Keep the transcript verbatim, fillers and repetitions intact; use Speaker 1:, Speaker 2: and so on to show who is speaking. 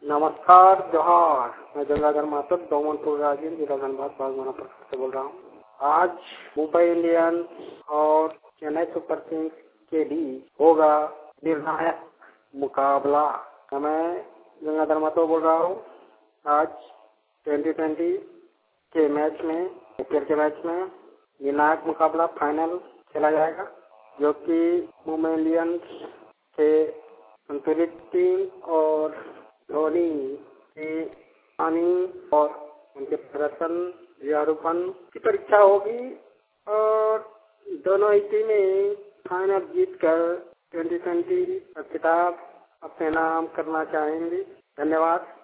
Speaker 1: नमस्कार, जोहार। मैं गंगाधर माथुर दोमनपुर राजीव जिला धनबाद बागवाना प्रखंड से बोल रहा हूँ। आज मुंबई इंडियंस और चेन्नई सुपर किंग्स के बीच होगा निर्णायक मुकाबला। मैं गंगाधर माथुर बोल रहा हूँ। आज ट्वेंटी ट्वेंटी के मैच में आईपीएल के मैच में निर्णायक मुकाबला फाइनल खेला जाएगा, जो कि मुंबई इंडियंस के संतुलित टीम और धोनी की पानी और उनके प्रदर्शन जुझारूपन की परीक्षा होगी और दोनों ही टीमें फाइनल जीतकर ट्वेंटी ट्वेंटी का खिताब अपने नाम करना चाहेंगी। धन्यवाद।